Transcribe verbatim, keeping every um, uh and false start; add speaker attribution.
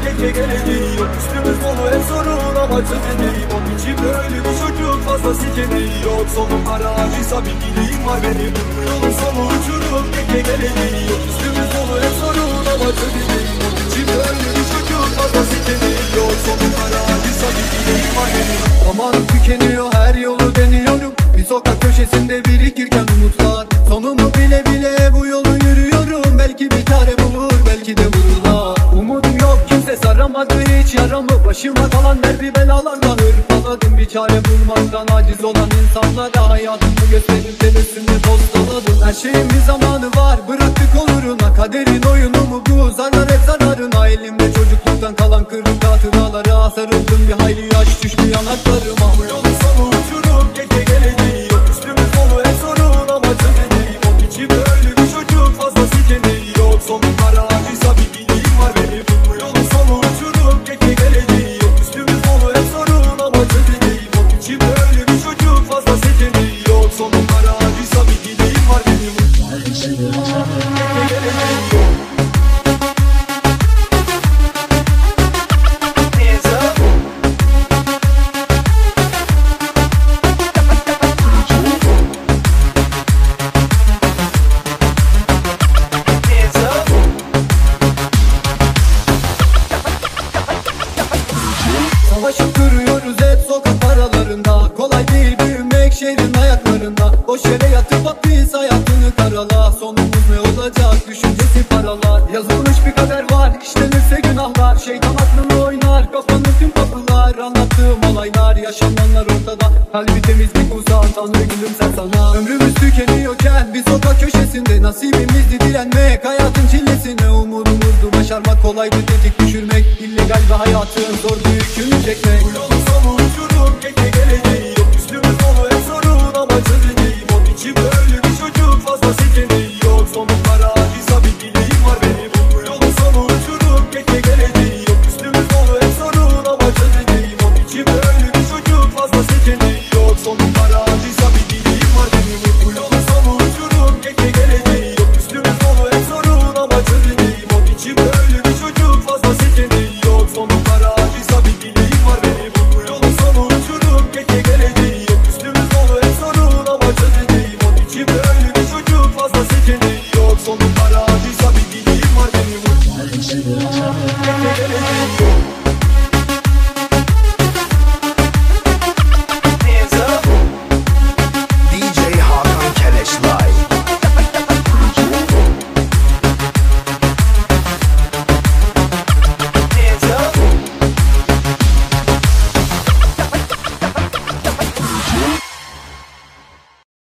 Speaker 1: gece geleceği yok. Üstümüz dolu hep sorun ama çözeceğim. Onun içimde öyle bir çocuk fazla seçeneği yok. Sonum kara acıysa bir dileğim var benim. Yolun sonu uçurum gece geleceği yok. Üstümüz dolu hep sorun ama çözeceğim. Onun içimde öyle bir çocuk fazla seçeneği yok. Sonum kara acıysa bir dileğim var benim. Zamanım tükeniyor, her yolu deniyorum. Bir sokak köşesinde birikirken umutlar. Sonumu bile bile bu yolu yürüyorum. Belki bir çare bulur, belki de vururlar. Umudum yok, kimse saramadı hiç yaramı. Başıma kalan derbi belalarla hırpaladım. Bir çare bulmaktan aciz olan insanlara hayatımı gösterip tebessümle postaladım. Her şeyin bir zamanı var, bıraktık oluruna. Kaderin oyunu mu bu, zarar hep zararına. Elimde çocukluktan kalan kırık hatıralara sarıldım, bir hayli yaş düştü yanaklarıma. Bu yolun sonu uçurum, gece geleceği yok. Üstümüz dolu hep sorun ama çözeceğim. Onun içimde öyle bir çocuk fazla seçeneği yok. Sonum kara acıysa bir dileğim var benim. Bu yolun sonu uçurum, gece geleceği yok. Üstümüz dolu hep sorun ama çözeceğim. Onun içimde öyle bir çocuk fazla seçeneği yok. Sonum kara acıysa bir dileğim var benim. Gece geleceği yok. Savaşıp duruyoruz hep sokak aralarında. Kolay değil büyümek şehrin ayaklarında. Boş yere yatıp hapis hayatını karala. Sonumuz ne olacak düşüncesi paralar. Yazılmış bir kader var, işlenirse günahlar. Şeytan aklını oynar, kapanır tüm kapılar. Anlattığım olaylar, yaşananlar ortada. Kalbi temizlik uzak, Tanrı gülümser sana. Ömrümüz tükeniyorken bir sokak köşesinde nasibimizdi direnmek. Hayatın çilesine umudumuzdu başarmak. Kolaydı tetik düşürmek, illegal ve hayatın zor bir yükünü çekmek. Bu yolun sonu uçurum, gece geleceği yok. Üstümüz dolu hep sorun ama çözeceğim. Onun içimde öyle bir çocuk fazla seçeneği yok. Sonum kara acıysa bir dileğim var benim. Bu yolun sonu uçurum, gece geleceği yok. Üstümüz dolu hep sorun ama çözeceğim. Onun içimde öyle bir çocuk fazla seçeneği yok. Sonum kara acıysa bir dileğim var benim. Bu yolun sonu uçurum, gece geleceği yok. Üstümüz dolu hep sorun ama çözeceğim. Onun içimde öyle bir çocuk fazla seçeneği yok. Sonum kara acıysa bir dileğim var benim. Bu yolun sonu uçurum, gece geleceği yok. Üstümüz dolu hep sorun ama çözeceğim. Onun içimde öyle bir çocuk fazla seçeneği yok. Sonum kara acıysa bir dileğim var benim. Gece geleceği yok.